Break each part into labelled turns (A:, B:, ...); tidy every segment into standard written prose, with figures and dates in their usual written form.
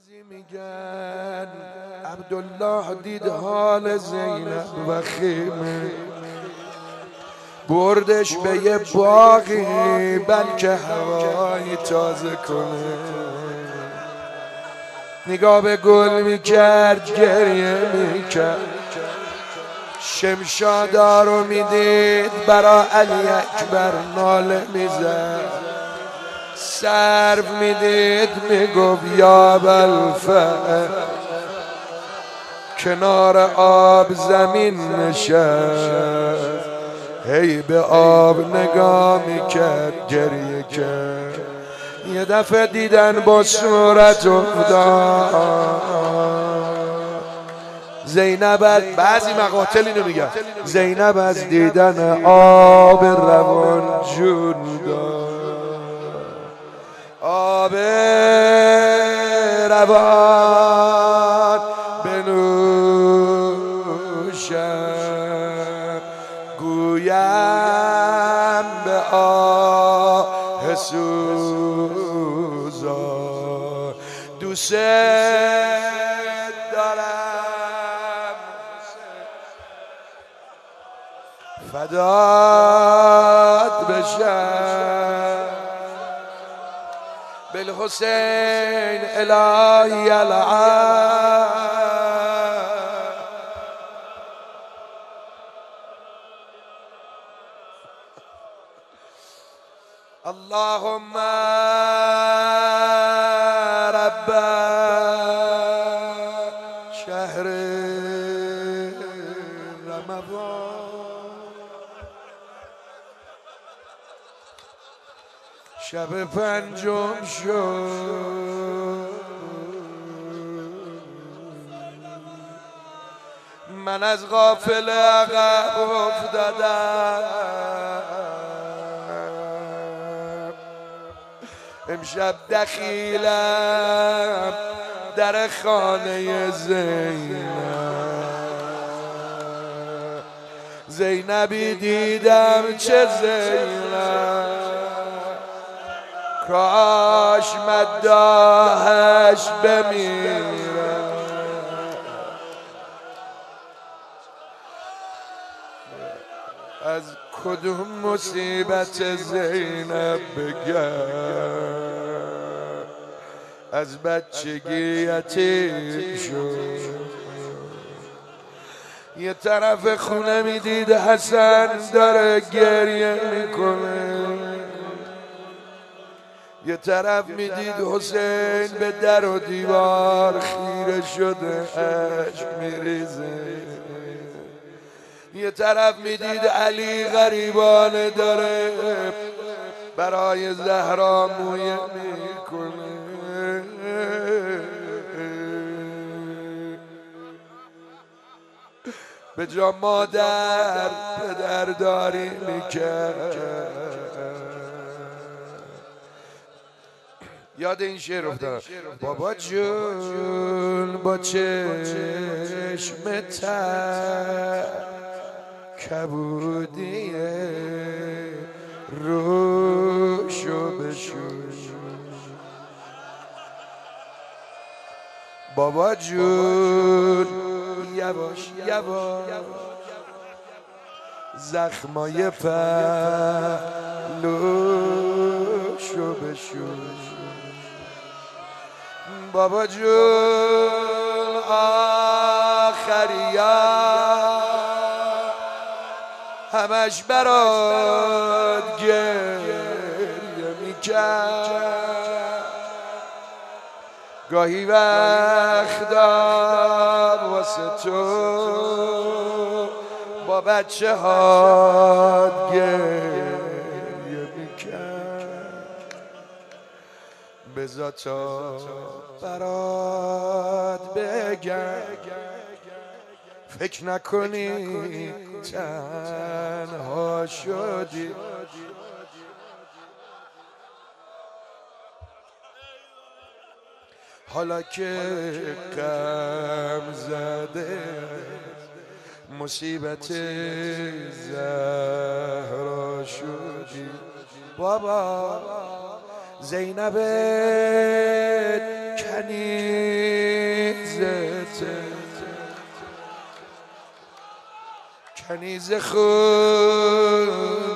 A: بعضی میگن عبدالله دید حال زینب و خیمه بردش به یه باغی بلکه هوایی تازه کنه. نگاه به گل میکرد گریه میکرد، شمشادا رو میدید برا علی اکبر ناله میزد، سرو میدید میگفت یا ابوالفضل، کنار آب زمین نشست، هی به آب نگاه میکرد گریه کرد. یه دفعه دیدن با صورت افتاد زینب، بعضی مقاتل اینو میگن زینب از دیدن آب روان جون داد. آب روان بنوشم، گویم به آه سوزان، دوست دارم فدات بشم، بالحسین الهی العالم. اللهم رب شهر رمضان، شب پنجم شد، من از غافل عقب افتادم، امشب دخیلم در خانه زینب، زینبی دیدم چه زینب، کاش مداحش بمیرم. از کدوم مصیبت زینب بگم، از بچگی یتیم شد، یه طرف خونه میدید حسن داره گریه میکنه، یه طرف میدید حسین به در و دیوار خیره شده اشک میریزه، یه طرف میدید علی غریبانه داره برای زهرا مویه میکنه. به جا مادر پدرداری میکرد. یاد این شعر افتادم، بابا جون با چشم تر کبودی روشو بشوش، بابا جون یواش یواش زخمای پهلوشو بشوش، بابا جون آخریا همش برات گریه میکرد، گاهی وقتا واسه تو با بچه هات گریه میکرد، بذار تا برات بگم فکر نکنی تنها شدی، حالا که غم زده مصیبت زهرا شدی، بابا زینب کنی کنیز خون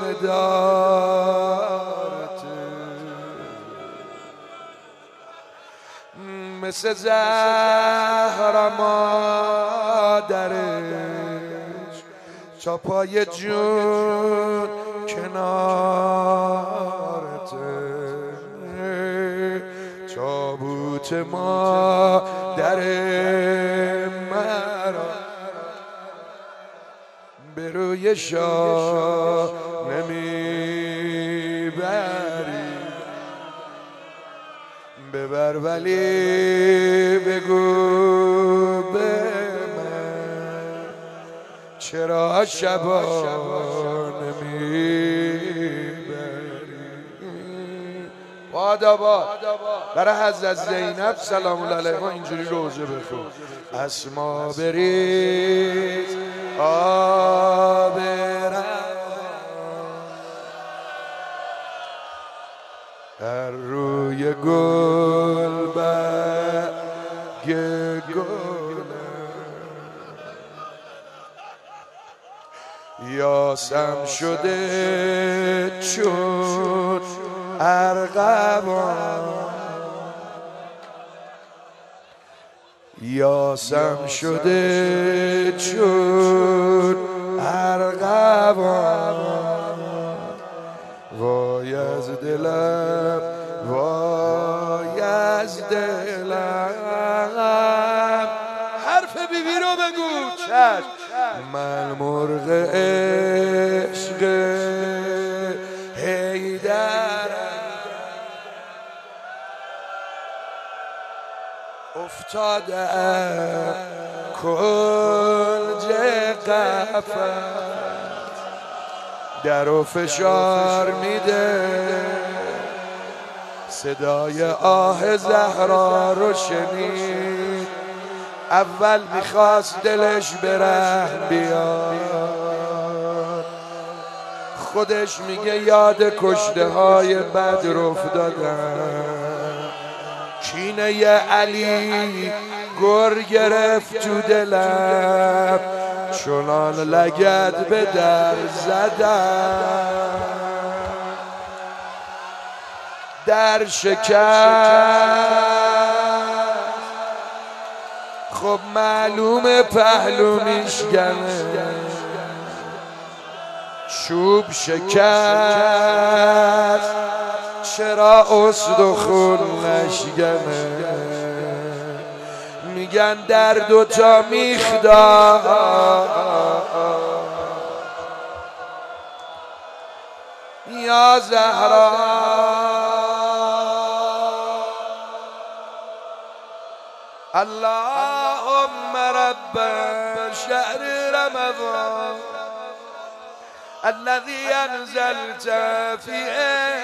A: دارت مثل زهر مادرش تا پای جون کنارته تابوت ما در مرا به روی شاه نمیبری ببر ولی بگو به من چرا شبا نمیبری باداباد برای حضرت زینب سلام الله علیها اینجوری روزه بخون اسما بریز آب در روی گل برگ گل یاسم شده چون ارغوان یاسم شده چون ارغوان وای از دلم وای از دلم حرف بیبی رو بگو چشم من مرغ عشق حیدرم افتاده کنج قفس در و فشار میده صدای آه زهرا رو شنید اول میخواست دلش به رحم بیاد خودش میگه یاد کشته های بدر افتادم کینه علی گر گرفت تو دلم چنان لگد به در زدم در شکست خب معلوم پهلو میشکنه چوب شکست چرا استخون نشکنه میگن در دوتا میخ دار یا زهرا اللهم رب شهر رمضان الذي أنزلت فيه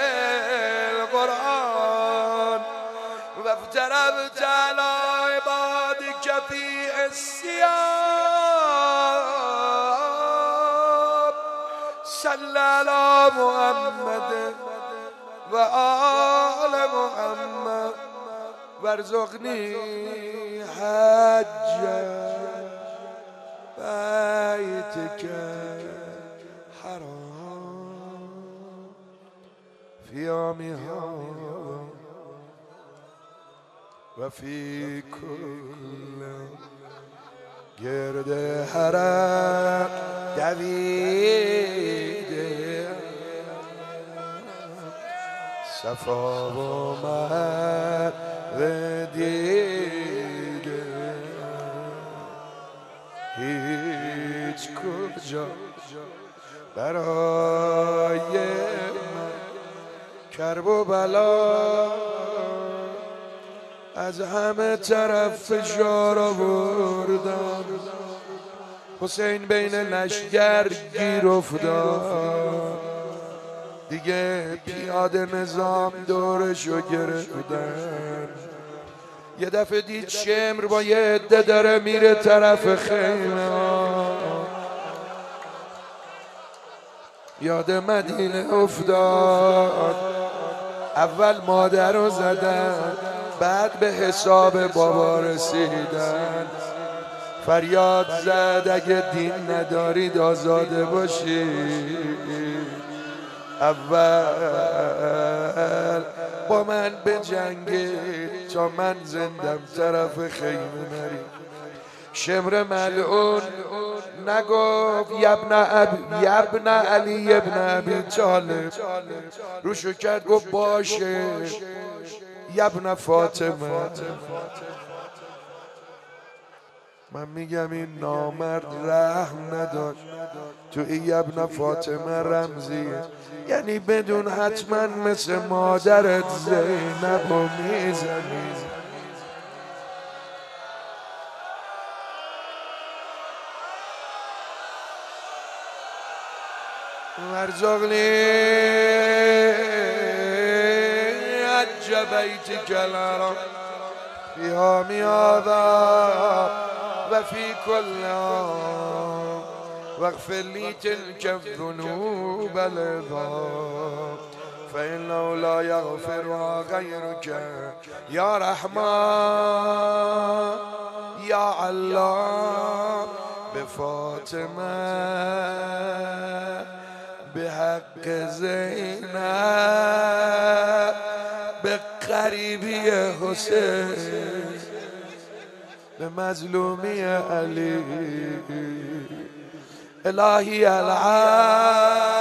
A: القرآن وافترضت على عبادك فيه الصيام صل على محمد وآل محمد وارزقني حج بيتك حرام في يومها وفي كل گرد حرم دویده صفا و مروه دیده هیچ کجا برای من کرب و بلا از همه طرف فشار آوردم حسین بین لشگر گیر افتاد دیگه پیاده نظام دورشو گرفتن یه دفعه دید شمر با یه عده داره میره طرف خیمه یاد مدینه افتاد اول مادر رو زدن بعد به حساب بابا رسیدن فریاد زد اگه دین ندارید آزاده باشید، اول با من به جنگ تا من زندم طرف خیمه نرید. شمر ملعون نگفت یبن علی یبن ابی طالب، روشو کرد گفت باشه یبن فاطمه. من میگم این نامرد رحم نداشت، تو این یبن فاطمه رمزیه، یعنی بدون حتما مثل مادرت زینب و میزنی. ارزقنی عجبیت کلارم فيها مياذا وفي كل عام واغفر لي تلك الذنوب العظام فإنه لا يغفرها غيرك يا رحمن يا علام بفاطمة بحق زينب بقريبي حسين بمظلومي علي إلهي العالم